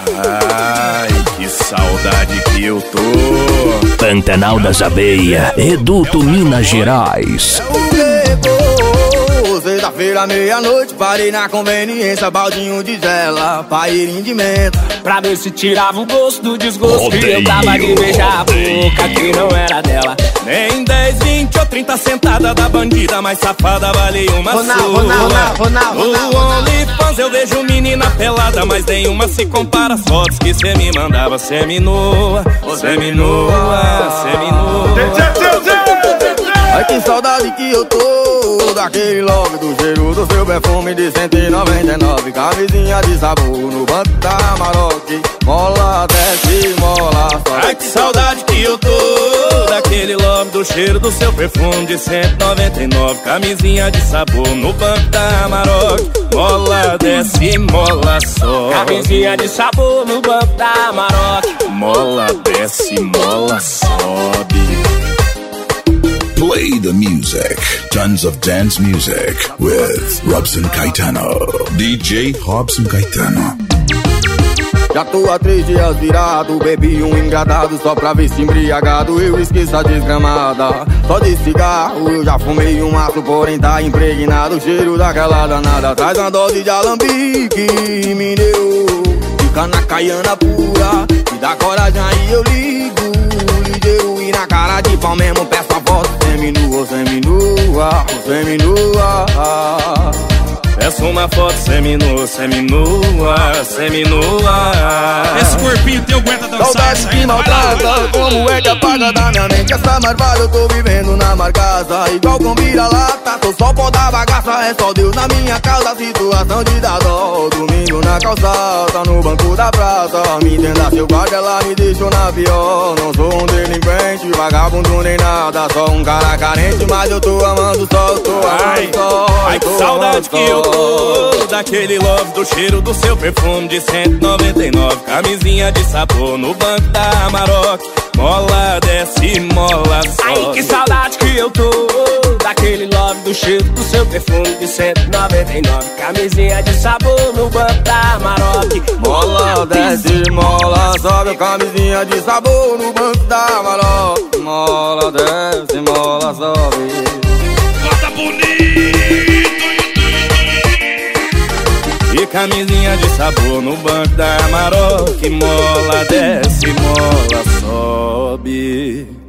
Ai, que saudade que eu tô. Pantanal das Abelhas, Reduto, Minas Gerais. Sexta-feira, meia-noite, parei na conveniência, baldinho de gela, paeirinho de menta, pra ver se tirava o gosto do desgosto. E eu tava de beijar a boca que não era dela. Nem 10, 20 ou 30 sentada da bandida mais safada, valei uma sua. No OnlyFans eu vejo menina pelada, mas nenhuma se compara às fotos que cê me mandava. Seminua, seminua, seminua. Ai, que saudade que eu tô daquele love, do cheiro do seu perfume de 199. Camisinha de sabor no banco da Maroc, mola desce, mola sobe. Ai, que saudade que eu tô daquele love, do cheiro do seu perfume de 199. Camisinha de sabor no banco da Maroc, mola desce, mola sobe. Camisinha de sabor no banco da Maroc, mola desce, mola sobe. Play the music. Tons of dance music with Robson Caetano. DJ Robson Caetano. Já tô há 3 dias virado, bebi um engradado só pra ver se embriagado eu esqueço a desgramada. Só de cigarro eu já fumei um maço, porém tá impregnado o cheiro daquela danada. Traz uma dose de alambique, me deu de cana caiana pura, me dá coragem aí eu ligo, ligeiro e na cara de pau mesmo peço a voz. Seminua, seminua, seminua. Peço uma foto seminua, seminua, seminua. Esse corpinho teu aguenta dançar. Saudade que maltrata, como é que apaga da minha mente essa marvada? Eu tô vivendo na marcaça, igual com vira-lata. Tô só pó da bagaça, é só Deus na minha causa. Situação de dar dó, domingo na calçada, no banco da praça. Me entenda seu guarda, ela me deixou na pior. Não sou um delinquente, vagabundo nem nada, só um cara carente, mas eu tô amando só, eu tô amando só. Ai, que saudade que eu tô daquele love, do cheiro do seu perfume de 199. Camisinha de sabor no banco da Maroc, mola desce, mola sobe. Ai, que saudade que eu tô daquele love, do cheiro do seu perfume de 199. Camisinha de sabor no banco da Maroc, mola desce, mola sobe. Camisinha de sabor no banco da Maroc, mola desce, mola sobe. Bota bonito. E camisinha de sabor no banco da Maroc, mola desce, mola sobe.